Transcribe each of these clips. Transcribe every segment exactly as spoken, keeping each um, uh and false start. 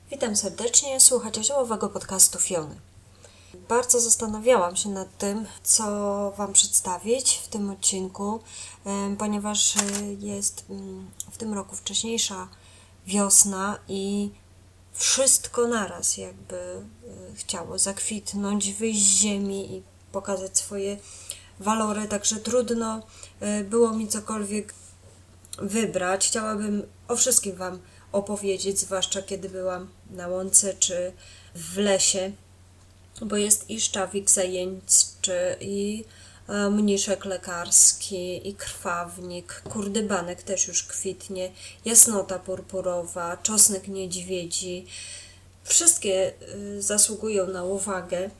Witam serdecznie, słuchacie ziołowego podcastu Fiony. Bardzo zastanawiałam się nad tym, co Wam przedstawić w tym odcinku, ponieważ jest w tym roku wcześniejsza wiosna i wszystko naraz jakby chciało zakwitnąć, wyjść z ziemi i pokazać swoje walory, także trudno było mi cokolwiek wybrać. Chciałabym o wszystkim Wam opowiedzieć, zwłaszcza kiedy byłam na łące czy w lesie, bo jest i szczawik zajęczy, i mniszek lekarski, i krwawnik, kurdybanek też już kwitnie, jasnota purpurowa, czosnek niedźwiedzi. Wszystkie zasługują na uwagę,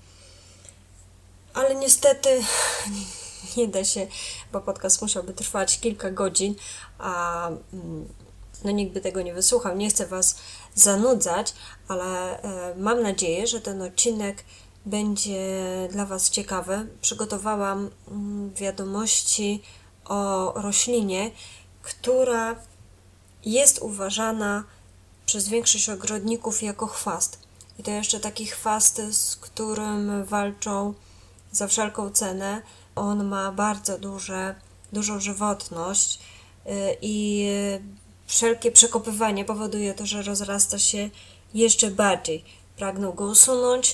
ale niestety nie da się, bo podcast musiałby trwać kilka godzin, a no nikt by tego nie wysłuchał. Nie chcę Was zanudzać, ale mam nadzieję, że ten odcinek będzie dla Was ciekawy. Przygotowałam wiadomości o roślinie, która jest uważana przez większość ogrodników jako chwast. I to jeszcze taki chwast, z którym walczą za wszelką cenę. On ma bardzo duże, dużą żywotność i wszelkie przekopywanie powoduje to, że rozrasta się jeszcze bardziej. Pragną go usunąć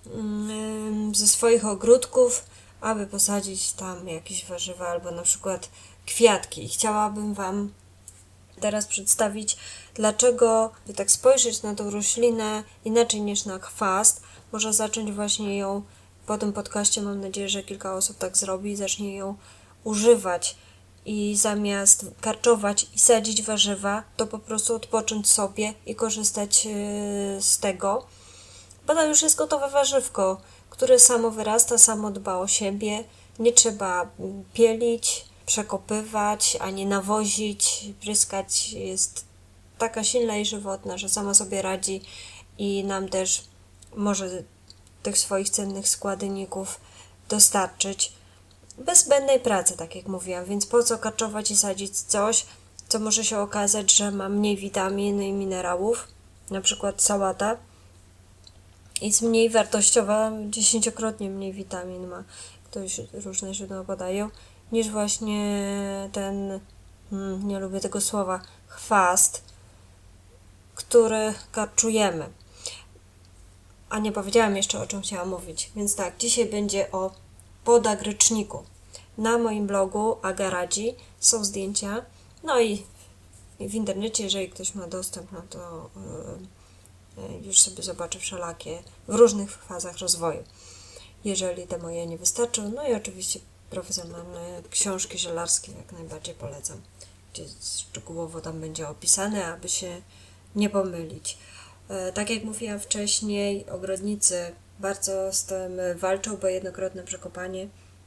ze swoich ogródków, aby posadzić tam jakieś warzywa albo na przykład kwiatki. Chciałabym Wam teraz przedstawić, dlaczego, by tak spojrzeć na tą roślinę inaczej niż na chwast, może zacząć właśnie ją po tym podcaście, mam nadzieję, że kilka osób tak zrobi i zacznie ją używać i zamiast karczować i sadzić warzywa, to po prostu odpocząć sobie i korzystać z tego, bo to już jest gotowe warzywko, które samo wyrasta, samo dba o siebie, nie trzeba pielić, przekopywać, ani nawozić, pryskać, jest taka silna i żywotna, że sama sobie radzi i nam też może tych swoich cennych składników dostarczyć bez zbędnej pracy, tak jak mówiłam, więc po co karczować i sadzić coś, co może się okazać, że ma mniej witamin i minerałów, na przykład sałata, jest mniej wartościowa, dziesięciokrotnie mniej witamin ma, ktoś różne źródła podają, niż właśnie ten, hmm, nie lubię tego słowa, chwast, który karczujemy. A nie powiedziałam jeszcze, o czym chciałam mówić. Więc tak, dzisiaj będzie o podagryczniku. Na moim blogu Aga Radzi są zdjęcia. No i w internecie, jeżeli ktoś ma dostęp, no to yy, już sobie zobaczy wszelakie w różnych fazach rozwoju. Jeżeli te moje nie wystarczą, no i oczywiście profesjonalne książki zielarskie jak najbardziej polecam, gdzie szczegółowo tam będzie opisane, aby się nie pomylić. Tak jak mówiłam wcześniej, ogrodnicy bardzo z tym walczą, bo jednokrotne przekopanie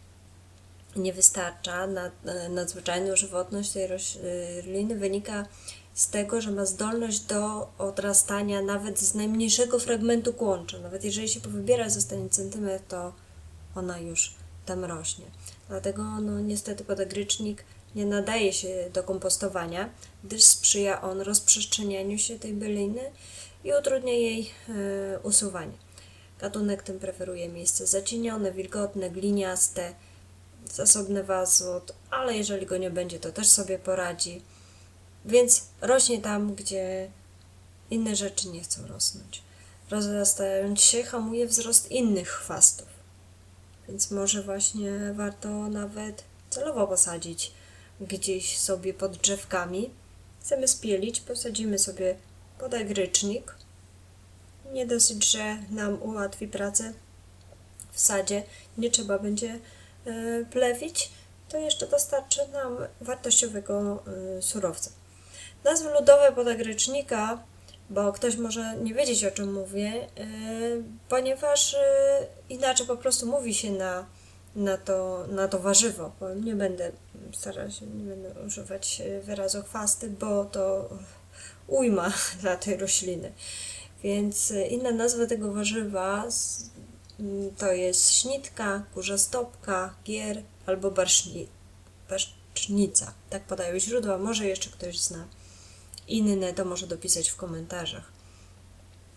nie wystarcza. Nadzwyczajna żywotność tej rośliny wynika z tego, że ma zdolność do odrastania nawet z najmniejszego fragmentu kłącza. Nawet jeżeli się powybiera, zostanie centymetr, to ona już tam rośnie. Dlatego no, niestety podagrycznik nie nadaje się do kompostowania, gdyż sprzyja on rozprzestrzenianiu się tej byliny i utrudnia jej y, usuwanie. Gatunek ten preferuje miejsce zacienione, wilgotne, gliniaste, zasobne w azot, ale jeżeli go nie będzie, to też sobie poradzi. Więc rośnie tam, gdzie inne rzeczy nie chcą rosnąć. Rozrastając się, hamuje wzrost innych chwastów. Więc może właśnie warto nawet celowo posadzić gdzieś sobie pod drzewkami. Chcemy spielić, posadzimy sobie podagrycznik. Nie dosyć, że nam ułatwi pracę w sadzie, nie trzeba będzie y, plewić, to jeszcze dostarczy nam wartościowego y, surowca. Nazwy ludowe podagrycznika, bo ktoś może nie wiedzieć, o czym mówię, y, ponieważ y, inaczej po prostu mówi się na, na, to, na to warzywo. Bo nie będę starać się, nie będę używać wyrazu chwasty, bo to ujma dla tej rośliny. Więc inna nazwa tego warzywa to jest śnitka, kurza stopka, gier albo barszni, barszcznica. Tak podają źródła, może jeszcze ktoś zna inne, to może dopisać w komentarzach.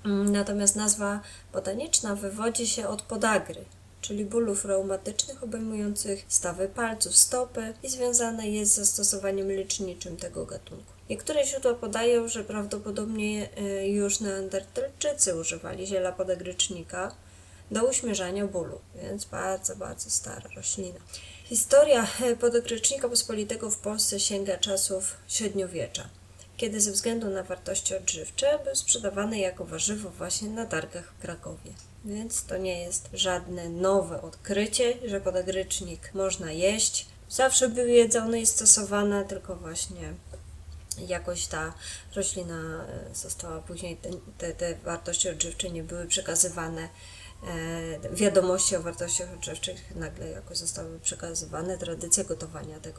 Natomiast nazwa botaniczna wywodzi się od podagry, czyli bólów reumatycznych obejmujących stawy palców, stopy i związane jest z zastosowaniem leczniczym tego gatunku. Niektóre źródła podają, że prawdopodobnie już neandertalczycy używali ziela podagrycznika do uśmierzania bólu, więc bardzo, bardzo stara roślina. Historia podagrycznika pospolitego w Polsce sięga czasów średniowiecza, kiedy ze względu na wartości odżywcze był sprzedawany jako warzywo właśnie na targach w Krakowie. Więc to nie jest żadne nowe odkrycie, że podagrycznik można jeść. Zawsze był jedzony i stosowany, tylko właśnie jakoś ta roślina została później, te, te, te wartości odżywcze nie były przekazywane. Wiadomości o wartościach odżywczych nagle jakoś zostały przekazywane, tradycja gotowania tego.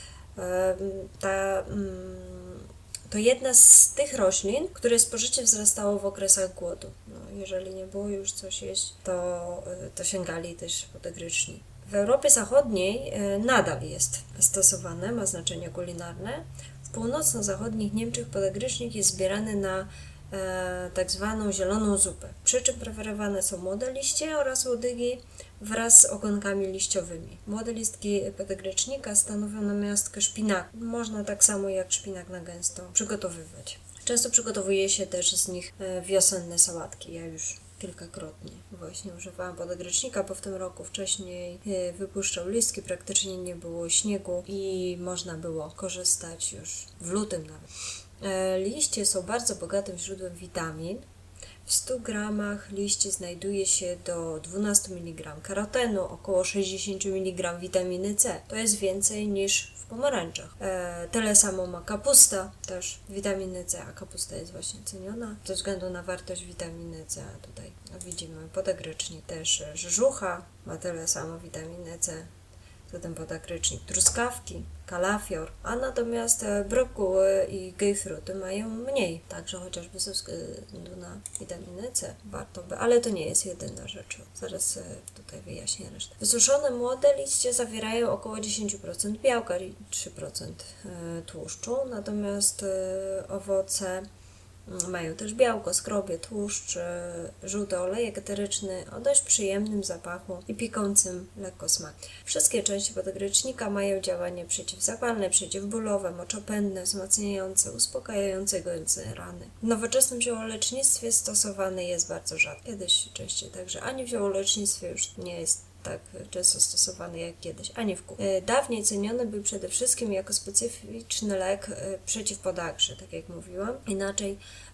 Ta, to jedna z tych roślin, które spożycie wzrastało w okresach głodu. No, jeżeli nie było już coś jeść, to, to sięgali też podagrycznik. W Europie Zachodniej nadal jest stosowane, ma znaczenie kulinarne. W północno-zachodnich Niemczech podagrycznik jest zbierany na e, tak zwaną zieloną zupę, przy czym preferowane są młode liście oraz łodygi wraz z ogonkami liściowymi. Młode listki podagrycznika stanowią namiastkę szpinaku. Można tak samo jak szpinak na gęsto przygotowywać. Często przygotowuje się też z nich wiosenne sałatki. Ja już kilkakrotnie właśnie używałam podagrycznika, bo w tym roku wcześniej wypuszczał listki, praktycznie nie było śniegu i można było korzystać już w lutym nawet. Liście są bardzo bogatym źródłem witamin. W stu gramach liści znajduje się do dwanaście miligramów karotenu, około sześćdziesiąt miligramów witaminy C. To jest więcej niż w pomarańczach. E, tyle samo ma kapusta, też witaminy C, a kapusta jest właśnie ceniona ze względu na wartość witaminy C. Tutaj widzimy podagrycznik, też żucha ma tyle samo witaminy C. Zatem podagrycznik, truskawki, kalafior, a natomiast brokuły i grejpfruty mają mniej, także chociażby ze względu na witaminę C warto by, ale to nie jest jedyna rzecz. Zaraz tutaj wyjaśnię resztę. Wysuszone młode liście zawierają około dziesięć procent białka i trzy procent tłuszczu, natomiast owoce mają też białko, skrobie, tłuszcz, żółty olejek eteryczny o dość przyjemnym zapachu i pikącym lekko smak. Wszystkie części podagrycznika mają działanie przeciwzapalne, przeciwbólowe, moczopędne, wzmacniające, uspokajające, gojące rany. W nowoczesnym ziołolecznictwie stosowany jest bardzo rzadko. Kiedyś częściej, także ani w ziołolecznictwie już nie jest tak często stosowany jak kiedyś, ani w kuchni. Dawniej ceniony był przede wszystkim jako specyficzny lek przeciw podagrze, tak jak mówiłam. Inaczej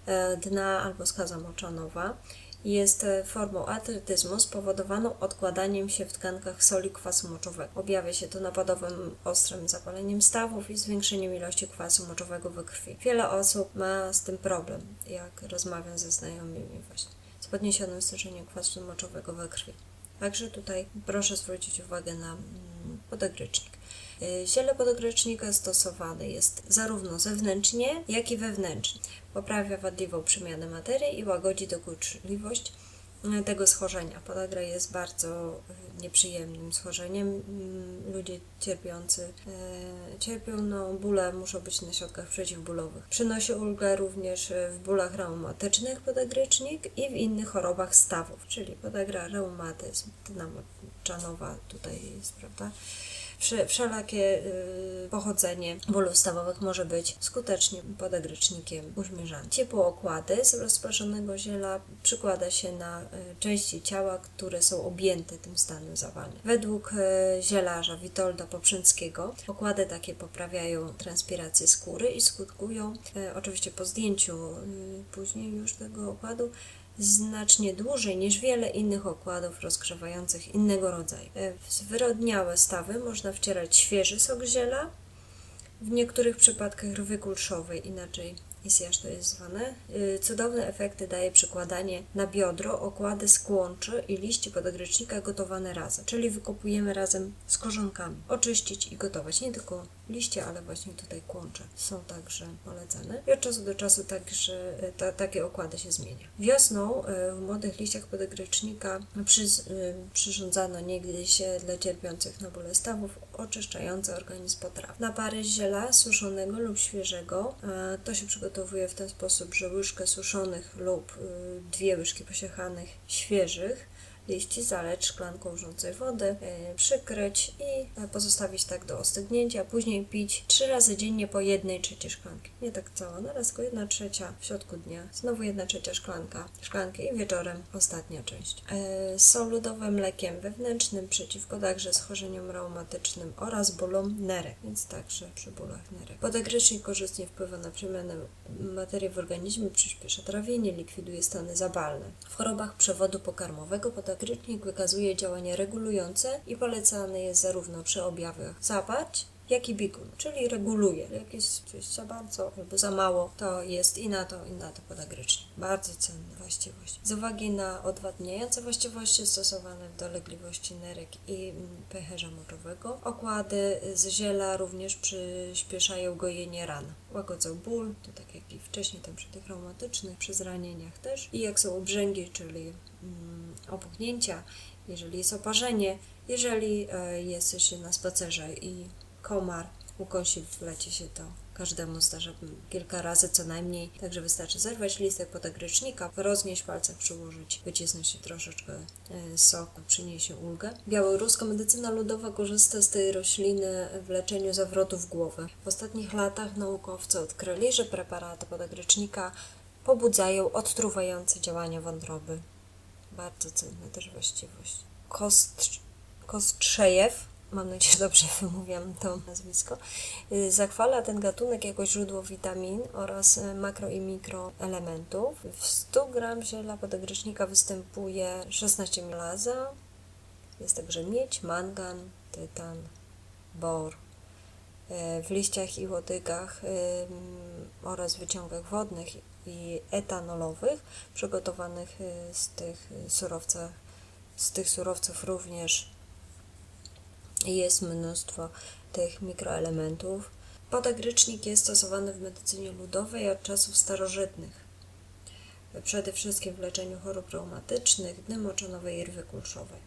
dna albo skaza moczanowa jest formą artrytyzmu spowodowaną odkładaniem się w tkankach soli kwasu moczowego. Objawia się to napadowym ostrym zapaleniem stawów i zwiększeniem ilości kwasu moczowego we krwi. Wiele osób ma z tym problem, jak rozmawiam ze znajomymi właśnie, z podniesionym stężeniem kwasu moczowego we krwi. Także tutaj proszę zwrócić uwagę na podagrycznik. Ziele podagrycznika stosowane jest zarówno zewnętrznie, jak i wewnętrznie. Poprawia wadliwą przemianę materii i łagodzi dokuczliwość tego schorzenia. Podagra jest bardzo nieprzyjemnym schorzeniem. Ludzie cierpiący cierpią, no bóle muszą być na środkach przeciwbólowych. Przynosi ulgę również w bólach reumatycznych podagrycznik i w innych chorobach stawów, czyli podagra, reumatyzm, tna moczanowa tutaj jest, prawda? Wszelakie y, pochodzenie bólów stawowych może być skutecznie podagrycznikiem uśmierzane. Ciepłookłady z rozproszonego ziela przykłada się na y, części ciała, które są objęte tym stanem zawalnym. Według y, zielarza Witolda Poprzęckiego okłady takie poprawiają transpirację skóry i skutkują, y, oczywiście po zdjęciu y, później już tego okładu, znacznie dłużej niż wiele innych okładów rozgrzewających innego rodzaju. W zwyrodniałe stawy można wcierać świeży sok ziela, w niektórych przypadkach rwy kulszowej, inaczej isjasz to jest zwane. Cudowne efekty daje przykładanie na biodro okłady z kłączy i liści podagrycznika gotowane razem, czyli wykopujemy razem z korzonkami. Oczyścić i gotować, nie tylko liście, ale właśnie tutaj kłącze są także polecane. I od czasu do czasu także ta, takie okłady się zmienia. Wiosną w młodych liściach podogrycznika przy, przyrządzano niegdyś dla cierpiących na bóle stawów oczyszczające organizm potraw. Napary ziela suszonego lub świeżego to się przygotowuje w ten sposób, że łyżkę suszonych lub dwie łyżki posiechanych świeżych liści zaleć szklanką wrzącej wody, yy, przykryć i pozostawić tak do ostygnięcia, a później pić trzy razy dziennie po jednej trzeciej szklanki. Nie tak cała naraz, tylko jedna trzecia w środku dnia, znowu jedna trzecia szklanka, szklanki i wieczorem ostatnia część. Yy, są lodowe mlekiem wewnętrznym przeciwko także schorzeniom reumatycznym oraz bólom nerek, więc także przy bólach nerek. Podogrycznik korzystnie wpływa na przemianę materii w organizmie, przyspiesza trawienie, likwiduje stany zapalne. W chorobach przewodu pokarmowego podogrycznik wykazuje działanie regulujące i polecany jest zarówno przy objawach zaparć, jak i biegun, czyli reguluje. Jak jest coś za bardzo albo za mało, to jest i na to, i na to podogrycznik. Bardzo cenne właściwości. Z uwagi na odwadniające właściwości stosowane w dolegliwości nerek i pęcherza moczowego, okłady z ziela również przyspieszają gojenie ran. Łagodzą ból, to tak jak i wcześniej tam przy tych reumatycznych, przy zranieniach też. I jak są obrzęki, czyli mm, opuchnięcia, jeżeli jest oparzenie, jeżeli e, jesteś na spacerze i komar ukosi w lecie się, to każdemu zdarza kilka razy co najmniej, także wystarczy zerwać listek podogrycznika, roznieść w palcach, przyłożyć, wycisnąć się troszeczkę e, soku, przyniesie ulgę. Białoruska medycyna ludowa korzysta z tej rośliny w leczeniu zawrotów głowy. W ostatnich latach naukowcy odkryli, że preparaty podogrycznika pobudzają odtruwające działania wątroby. Bardzo cenna też właściwość. Kost, Kostrzejew, mam nadzieję, że dobrze wymówiam to nazwisko, zachwala ten gatunek jako źródło witamin oraz makro i mikroelementów. W stu gramach ziela podogrycznika występuje szesnaście żelaza, jest także miedź, mangan, tytan, bor. W liściach i łodygach oraz wyciągach wodnych i etanolowych przygotowanych z tych surowców, z tych surowców również jest mnóstwo tych mikroelementów. Podogrycznik jest stosowany w medycynie ludowej od czasów starożytnych. Przede wszystkim w leczeniu chorób reumatycznych, dny moczonowej i rwy kulszowej.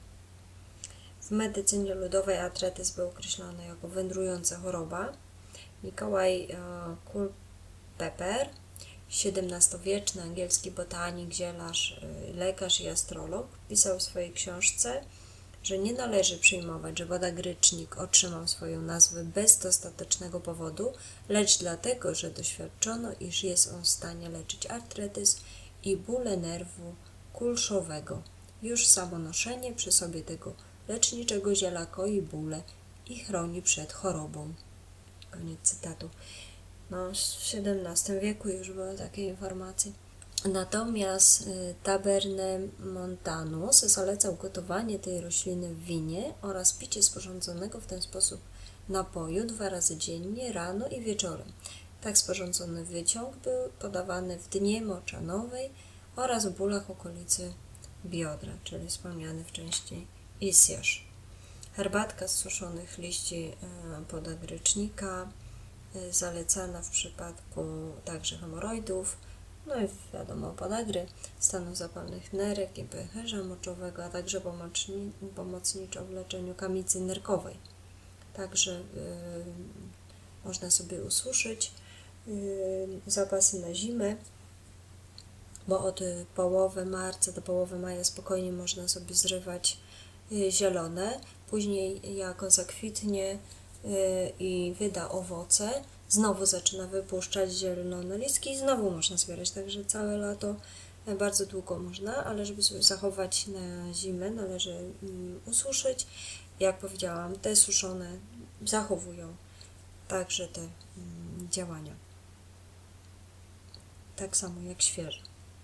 W medycynie ludowej artretyzm był określony jako wędrująca choroba. Mikołaj Culpeper, siedemnastowieczny angielski botanik, zielarz, lekarz i astrolog, pisał w swojej książce, że nie należy przyjmować, że podogrycznik otrzymał swoją nazwę bez dostatecznego powodu, lecz dlatego, że doświadczono, iż jest on w stanie leczyć artretyzm i bóle nerwu kulszowego. Już samo noszenie przy sobie tego leczniczego ziela koi bóle i chroni przed chorobą. Koniec cytatu. No, w siedemnastym wieku już były takie informacje. Natomiast y, Taberne Montanus zalecał gotowanie tej rośliny w winie oraz picie sporządzonego w ten sposób napoju dwa razy dziennie, rano i wieczorem. Tak sporządzony wyciąg był podawany w dnie moczanowej oraz w bólach okolicy biodra, czyli wspomniany wcześniej isjasz. Herbatka z suszonych liści y, podogrycznika y, zalecana w przypadku także hemoroidów, no i wiadomo, podagry, stanów zapalnych nerek i pęcherza moczowego, a także pomocni, pomocniczo w leczeniu kamicy nerkowej. Także yy, można sobie ususzyć yy, zapasy na zimę, bo od połowy marca do połowy maja spokojnie można sobie zrywać yy, zielone. Później jako zakwitnie yy, i wyda owoce, znowu zaczyna wypuszczać zielone listki i znowu można zbierać, także całe lato bardzo długo można, ale żeby sobie zachować na zimę, należy ususzyć. Jak powiedziałam, te suszone zachowują także te działania. Tak samo jak świeże.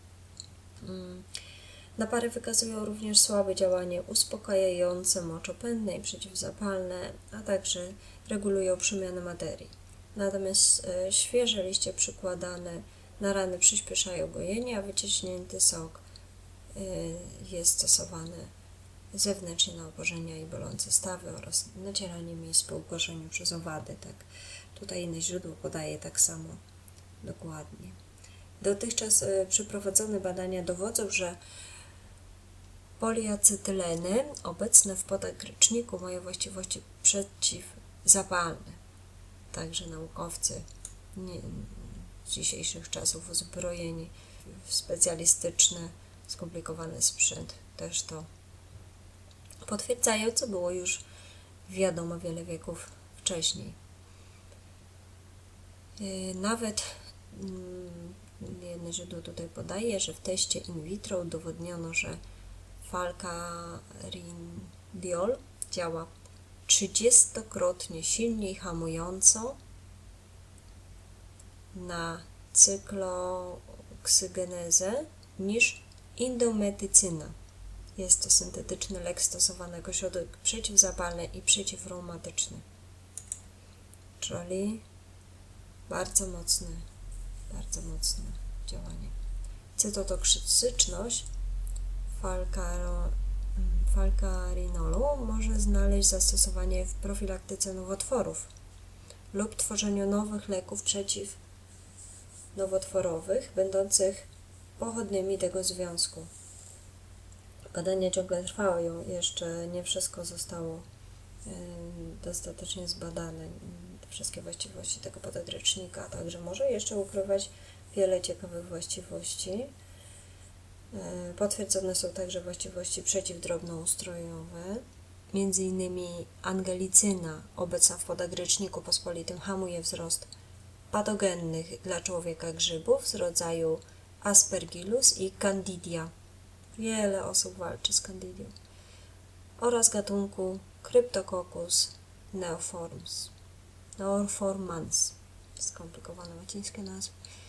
Napary wykazują również słabe działanie uspokajające, moczopędne i przeciwzapalne, a także regulują przemianę materii. Natomiast e, świeże liście przykładane na rany przyspieszają gojenie, a wyciśnięty sok e, jest stosowany zewnętrznie na oborzenia i bolące stawy oraz nacieranie miejsc po ukorzeniu przez owady. Tak. Tutaj inne źródło podaje tak samo dokładnie. Dotychczas przeprowadzone badania dowodzą, że poliacetyleny obecne w podach gryczniku mają właściwości przeciwzapalne. Także naukowcy nie, z dzisiejszych czasów uzbrojeni w specjalistyczny, skomplikowany sprzęt też to potwierdzają, co było już wiadomo wiele wieków wcześniej. Nawet jedno źródło tutaj podaje, że w teście in vitro udowodniono, że falcarindiol działa trzydziestokrotnie silniej hamująco na cykloksygenezę niż indometycyna. Jest to syntetyczny lek stosowany jako środek przeciwzapalny i przeciwreumatyczny. Czyli bardzo mocne, bardzo mocne działanie. Cytotoksyczność falcarinolu może znaleźć zastosowanie w profilaktyce nowotworów lub tworzeniu nowych leków przeciwnowotworowych, będących pochodnymi tego związku. Badania ciągle trwają, jeszcze nie wszystko zostało dostatecznie zbadane, wszystkie właściwości tego podagrzecznika, także może jeszcze ukrywać wiele ciekawych właściwości. Potwierdzone są także właściwości przeciwdrobnoustrojowe, między innymi angelicyna obecna w podagryczniku pospolitym hamuje wzrost patogennych dla człowieka grzybów z rodzaju Aspergillus i Candidia. Wiele osób walczy z Candidią. Oraz gatunku Cryptococcus neoformans. Neoformans. Skomplikowane łacińskie nazwy.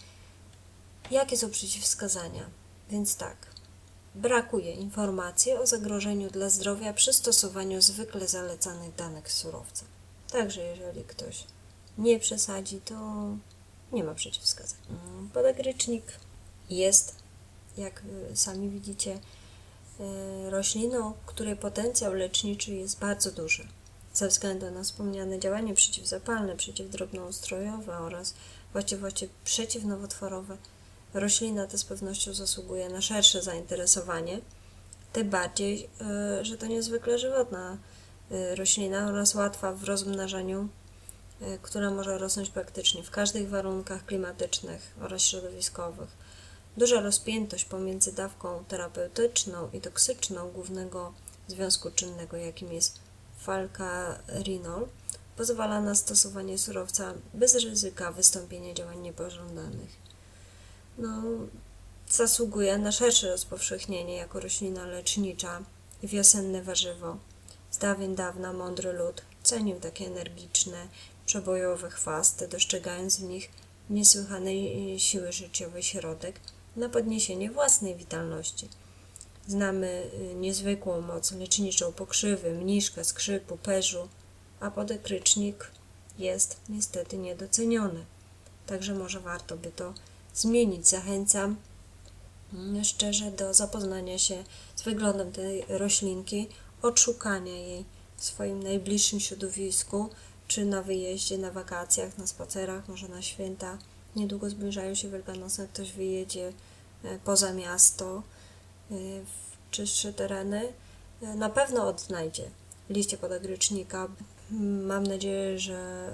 Jakie są przeciwwskazania? Więc tak, brakuje informacji o zagrożeniu dla zdrowia przy stosowaniu zwykle zalecanych danych surowca. Także jeżeli ktoś nie przesadzi, to nie ma przeciwwskazań. Podagrycznik jest, jak sami widzicie, rośliną, której potencjał leczniczy jest bardzo duży. Ze względu na wspomniane działanie przeciwzapalne, przeciwdrobnoustrojowe oraz właściwości przeciwnowotworowe, roślina ta z pewnością zasługuje na szersze zainteresowanie, tym bardziej, że to niezwykle żywotna roślina oraz łatwa w rozmnażaniu, która może rosnąć praktycznie w każdych warunkach klimatycznych oraz środowiskowych. Duża rozpiętość pomiędzy dawką terapeutyczną i toksyczną głównego związku czynnego, jakim jest falcarinol, pozwala na stosowanie surowca bez ryzyka wystąpienia działań niepożądanych. No, zasługuje na szersze rozpowszechnienie jako roślina lecznicza i wiosenne warzywo. Z dawien dawna mądry lud cenił takie energiczne, przebojowe chwasty, dostrzegając w nich niesłychanej siły życiowej środek na podniesienie własnej witalności. Znamy niezwykłą moc leczniczą pokrzywy, mniszka, skrzypu, perzu, a podagrycznik jest niestety niedoceniony. Także może warto by to zmienić. Zachęcam szczerze do zapoznania się z wyglądem tej roślinki, odszukania jej w swoim najbliższym środowisku, czy na wyjeździe, na wakacjach, na spacerach, może na święta. Niedługo zbliżają się wielkanocne, ktoś wyjedzie poza miasto, w czystsze tereny, na pewno odnajdzie liście podagrycznika. Mam nadzieję, że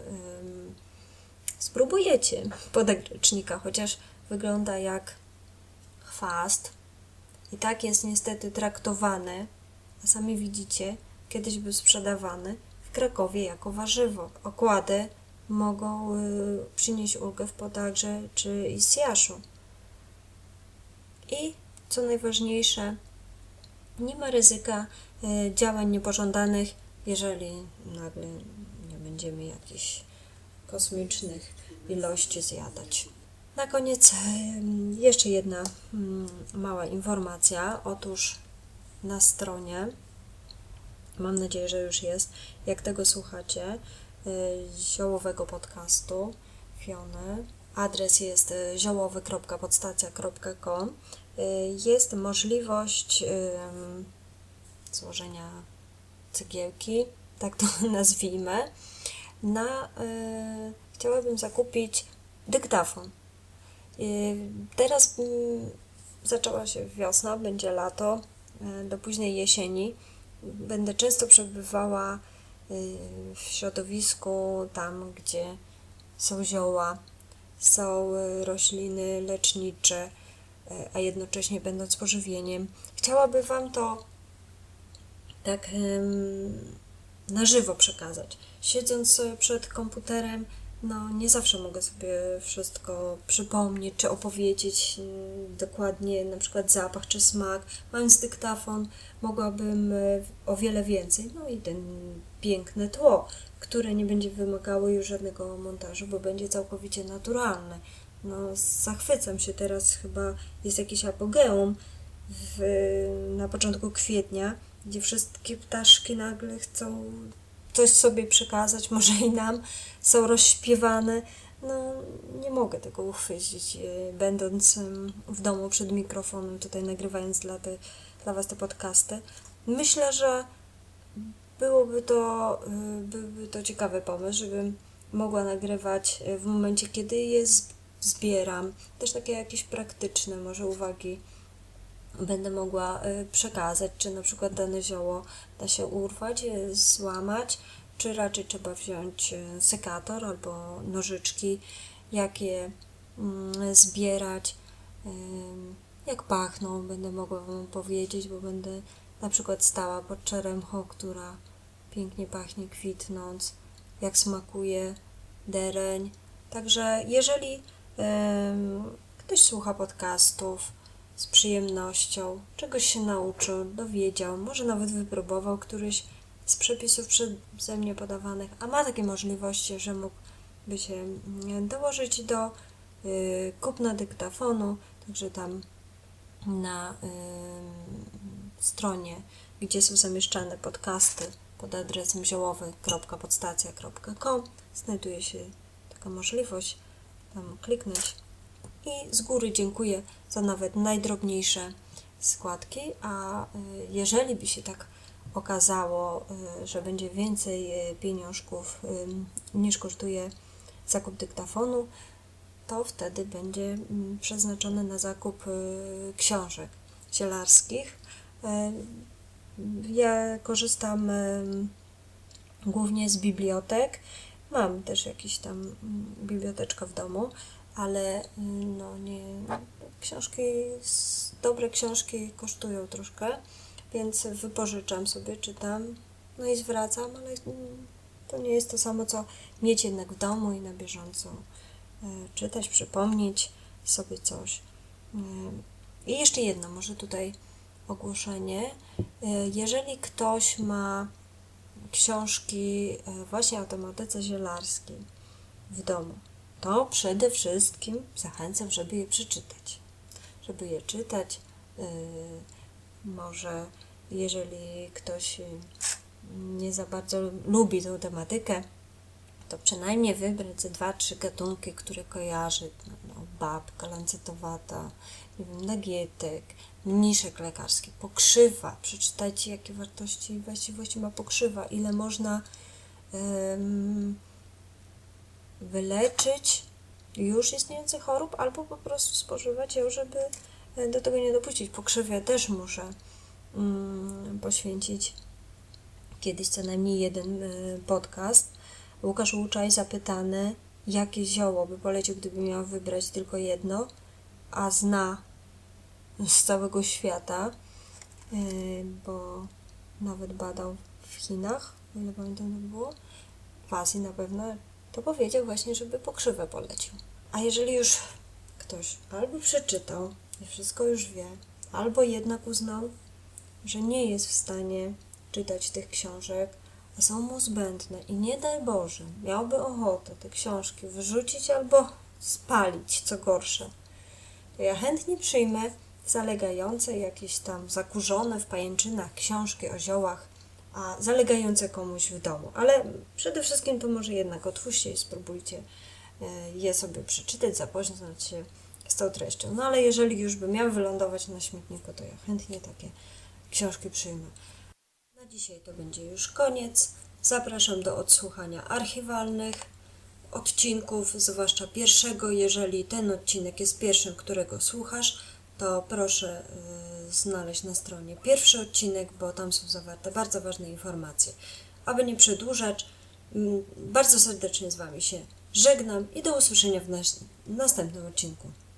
spróbujecie podagrycznika, chociaż wygląda jak chwast i tak jest niestety traktowany, a sami widzicie, kiedyś był sprzedawany w Krakowie jako warzywo. Okłady mogą y, przynieść ulgę w podagrze czy isjaszu. I co najważniejsze, nie ma ryzyka y, działań niepożądanych, jeżeli nagle nie będziemy jakichś kosmicznych ilości zjadać. Na koniec jeszcze jedna mała informacja. Otóż na stronie, mam nadzieję, że już jest, jak tego słuchacie, ziołowego podcastu Fiony, adres jest ziołowy kropka podstacja kropka com, jest możliwość złożenia cegiełki, tak to nazwijmy, na, yy, chciałabym zakupić dyktafon. Yy, teraz yy, zaczęła się wiosna, będzie lato, yy, do późnej jesieni. Będę często przebywała yy, w środowisku, tam gdzie są zioła, są yy, rośliny lecznicze, yy, a jednocześnie będąc pożywieniem. Chciałabym Wam to tak yy, na żywo przekazać. Siedząc przed komputerem, no nie zawsze mogę sobie wszystko przypomnieć, czy opowiedzieć yy, dokładnie, na przykład zapach, czy smak. Mając dyktafon, mogłabym yy, o wiele więcej. No i ten piękne tło, które nie będzie wymagało już żadnego montażu, bo będzie całkowicie naturalne. No zachwycam się teraz, chyba jest jakiś apogeum w, na początku kwietnia, gdzie wszystkie ptaszki nagle chcą coś sobie przekazać, może i nam, są rozśpiewane. No, nie mogę tego uchwycić, będąc w domu przed mikrofonem, tutaj nagrywając dla, te, dla Was te podcasty. Myślę, że byłoby to, byłby to ciekawy pomysł, żebym mogła nagrywać w momencie, kiedy je zbieram. Też takie jakieś praktyczne może uwagi będę mogła przekazać, czy na przykład dane zioło da się urwać, złamać, czy raczej trzeba wziąć sekator albo nożyczki, jak je zbierać, jak pachną, będę mogła Wam powiedzieć, bo będę na przykład stała pod czeremchą, która pięknie pachnie kwitnąc, jak smakuje dereń. Także jeżeli ktoś słucha podcastów z przyjemnością, czegoś się nauczył, dowiedział, może nawet wypróbował któryś z przepisów przeze mnie podawanych, a ma takie możliwości, że mógłby się dołożyć do y, kupna dyktafonu, także tam na y, stronie, gdzie są zamieszczane podcasty pod adresem ziołowy kropka podstacja kropka com znajduje się taka możliwość, tam kliknąć. I z góry dziękuję za nawet najdrobniejsze składki, a jeżeli by się tak okazało, że będzie więcej pieniążków niż kosztuje zakup dyktafonu, to wtedy będzie przeznaczone na zakup książek zielarskich. Ja korzystam głównie z bibliotek. Mam też jakieś tam biblioteczkę w domu, ale no nie, książki, dobre książki kosztują troszkę, więc wypożyczam sobie, czytam, no i zwracam, ale to nie jest to samo, co mieć jednak w domu i na bieżąco czytać, przypomnieć sobie coś. I jeszcze jedno, może tutaj ogłoszenie. Jeżeli ktoś ma książki właśnie o tematyce zielarskiej w domu, to przede wszystkim zachęcam, żeby je przeczytać. Żeby je czytać, yy, może jeżeli ktoś nie za bardzo lubi tę tematykę, to przynajmniej wybrać ze dwa, trzy gatunki, które kojarzy. No, no, babka lancetowata, nie wiem, nagietek, mniszek lekarski, pokrzywa. Przeczytajcie, jakie wartości i właściwości ma pokrzywa, ile można ym, wyleczyć już istniejących chorób, albo po prostu spożywać ją, żeby do tego nie dopuścić. Pokrzywie też muszę ym, poświęcić kiedyś co najmniej jeden y, podcast. Łukasz Łuczaj zapytany, jakie zioło by polecił, gdyby miał wybrać tylko jedno, a zna z całego świata, yy, bo nawet badał w Chinach, o ile pamiętam, to było, w Azji na pewno, to powiedział właśnie, żeby pokrzywę polecił. A jeżeli już ktoś albo przeczytał i wszystko już wie, albo jednak uznał, że nie jest w stanie czytać tych książek, a są mu zbędne i nie daj Boże, miałby ochotę te książki wyrzucić albo spalić, co gorsze, to ja chętnie przyjmę zalegające, jakieś tam zakurzone w pajęczynach książki o ziołach, a zalegające komuś w domu. Ale przede wszystkim to może jednak otwórzcie i spróbujcie je sobie przeczytać, zapoznać się z tą treścią. No ale jeżeli już by miały wylądować na śmietniku, to ja chętnie takie książki przyjmę. Na dzisiaj to będzie już koniec. Zapraszam do odsłuchania archiwalnych odcinków, zwłaszcza pierwszego. Jeżeli ten odcinek jest pierwszym, którego słuchasz, to proszę y, znaleźć na stronie pierwszy odcinek, bo tam są zawarte bardzo ważne informacje. Aby nie przedłużać, y, bardzo serdecznie z Wami się żegnam i do usłyszenia w nas- następnym odcinku.